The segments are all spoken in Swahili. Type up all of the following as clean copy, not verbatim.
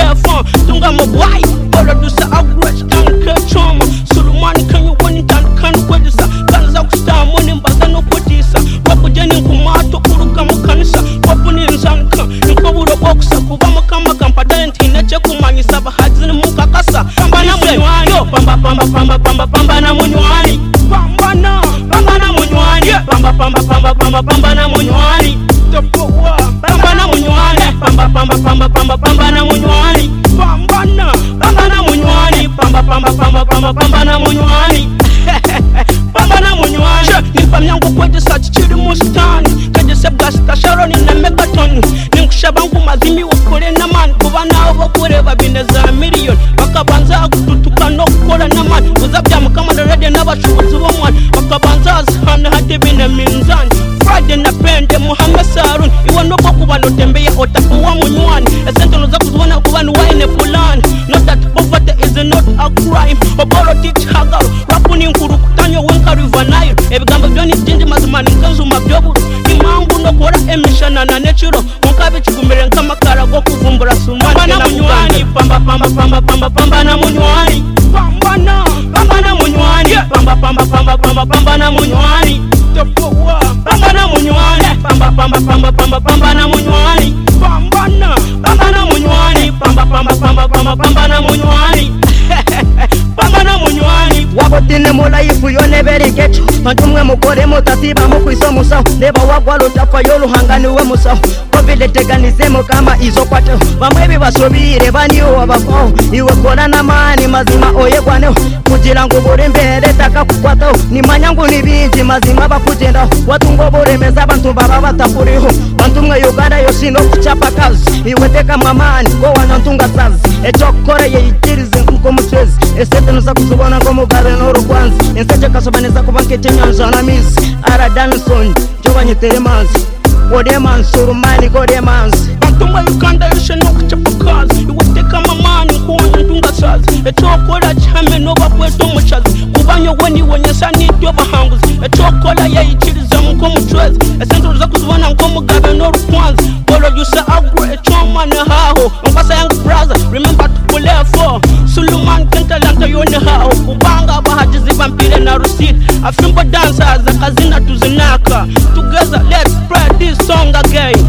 phone. Tunga my boy, bora do sa agresh kan ke choma. Sulumani kan you wani tan kan kwedisa. Kan za kusta moni mbaga no kwedisa. Wapo jeni kumato kuruka mukanisa. Wapo ni nzanka, nkoburo boksa. Kubama kama kampadent inache kumanyisa. Bahadzini mukakasa. Pamba na munywani, pamba pamba pamba pamba pamba na munywani. Pamba na munywani, pamba pamba pamba pamba pamba na munywani. Pamba na munywani, pamba pamba pamba pamba pamba na munywani. Pamba na munywani, pamba pamba pamba pamba pamba na munywani. Pamba na munywani, nipa myangu kweje sa chichiri mustani. Kaje sebgasta sharoni na megaton. Ninkushabangu mazimi wakore na man. Kubana wakore babineza million. Wakabanza kututuka no kukora na man. Uzabja mkama na radio na bashubuzi wa man. Wakabanza zihana hati bine minzani. Friday na pende Muhammad Sarun. Iwa noko kubano tembeye otakuwa munywani. Esento noza kuzuwana kubano waine fulani. Not that poverty is not a crime. Oboro teach hagaro. Rapuni nkuru kutanyo wenka river Nile. Ebigamba byoni jinji mazimani nkanzu mabyobu. Imangu no kora emishana na natural. Munkabi chigumire nkama karago kuvumbura sumani. Pamba na munywani, pamba pamba pamba pamba pamba na munywani. Pamba na munywani, pamba pamba pamba pamba pamba na munywani. Pamba na munywani, pamba pamba pamba pamba pamba na munywani. Pamba na munywani, pamba pamba pamba pamba pamba na munywani. Pamba na munywani. Wabotine mola ifu yone beri kecho. Mantumwe mukore mutatiba mukwiso musao. Neba wagwa lutafa yolu hangani we musao. Kovile teganizemo kama izo kwateo. Bamwebi basobire baniyo wabafao. Iwe kora na mani mazima oye kwaneo. Kujilangu bore mbere taka kukwatao. Ni manyangu ni binji mazima bakujendao. Watu ngobore meza bantu baba batapuriho. Bantumwe Uganda yoshino kuchapa kazi. Iwe teka mamani go wanantunga sazi. Echokore ye itirize mkomuswezi. Esete nusa kusubona komu gare noro kwanzi. Enseche kasobaneza kubankete nyanza na mizi. Ara Danson, jovanye telemanzi. Gode mansuru mani gode manzi. Bantumwe Uganda yoshino kuchapa kazi. Iwe teka mamani go wanantunga sazi. Echokore chame noba kweto mchazi. Kubanyo weni wenye sani tyo bahanguzi. Echokore ye itirize mkomuswezi. Esete nusa kusubona komu gare noro kwanzi. Bora yusa agro echoma na haho. Nkasa young brother, remember to pull it for. Suluman kentalanta yone hao. Kubanga bahajizi vampire na rusit. Afimbo dancers akazina tuzinaka. Together let's spread this song again.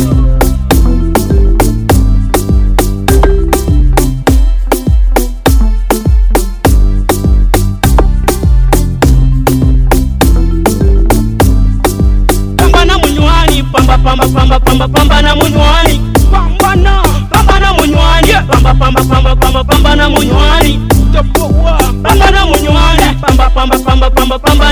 Pamba na munywani, pamba pamba pamba pamba pamba na munywani. Pamba na munywani, pamba pamba pamba pamba pamba na munywani. Pamba na munywani, pamba pamba pamba pamba pamba